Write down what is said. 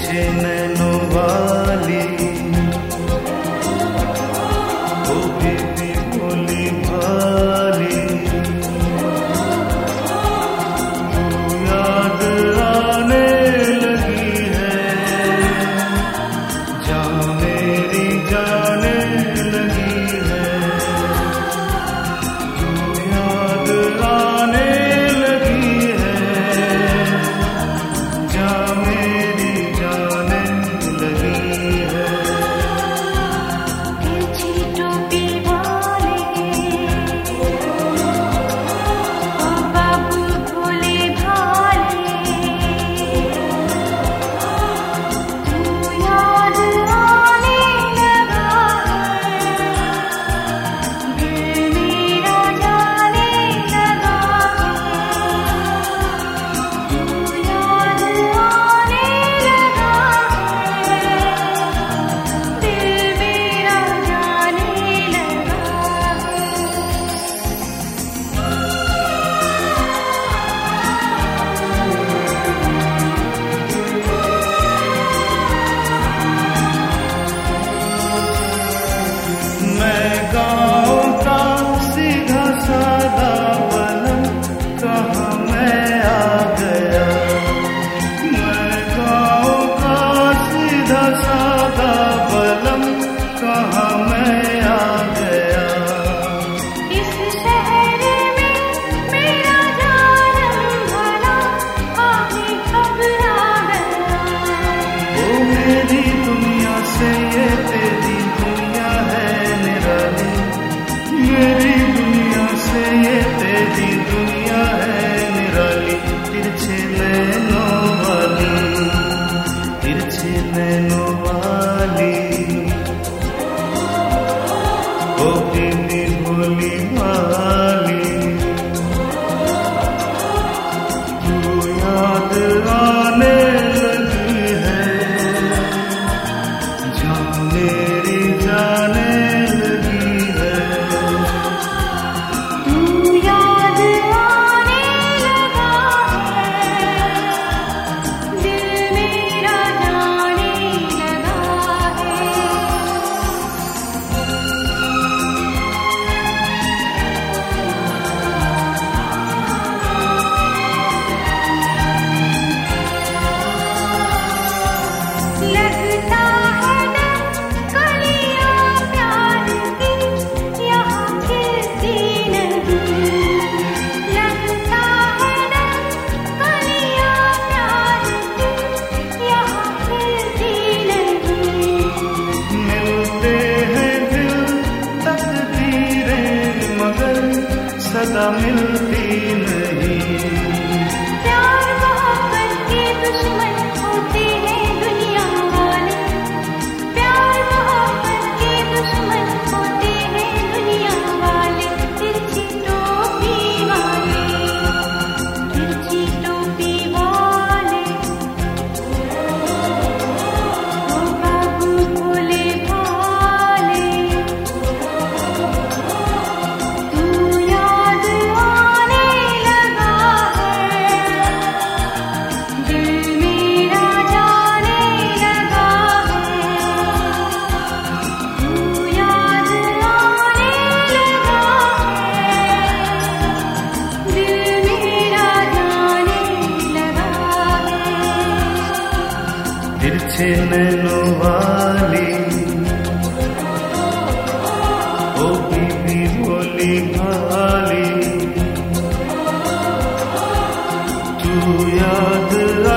तिरछे नैनों वाली, ओ बीबी भोली भाली, तू याद आने लगी है, जान मेरी जाने लगी है, तू याद आने लगी है, जान मेरी जाने लगी है। तिरछी टोपी वाले, ओ बाबू भोले भाले, तू याद आने लगा है, दिल मेरा जाने लगा है, तू याद आने लगा है, दिल मेरा जाने लगा मैं गाँव का सीधा सादा बनम, कहाँ मैं आ गया, मैं गाँव का सीधा सादा बनम, कहाँ मैं आ गया। इस शहर में मेरा जानम भला आगे कब आ गया। ओ मेरी दुनिया से ये तेरी दुनिया है निराली, मेरी दुनिया से ये तेरी दुनिया है निराली। तिरछे नैनों वाली, तिरछे नैनों वाली, ओ बीबी भोली भाली, तू याद आने लगी है, जान मेरी जाने लगी है। तू याद आने लगा है, दिल मेरा जाने लगा है। लगता है ना कलियां प्यार की यहाँ खिलती नहीं, लगता है ना कलियां प्यार की यहाँ खिलती नहीं। मिलते हैं दिल तकदीरें मगर सदा मिलती नहीं। प्यार मोहब्बत के दुश्मन होते हैं दुनिया वाले, प्यार मोहब्बत के दुश्मन होते हैं दुनिया वाले। तिरछी टोपी वाले, तिरछी टोपी वाले, ओ बाबू भोले भाले, तू याद आने लगा है, दिल मेरा जाने लगा है, तू याद आने लगा है, दिल मेरा जाने लगा है। तिरछे नैनों वाली, ओ बीबी भोली भाली, तू याद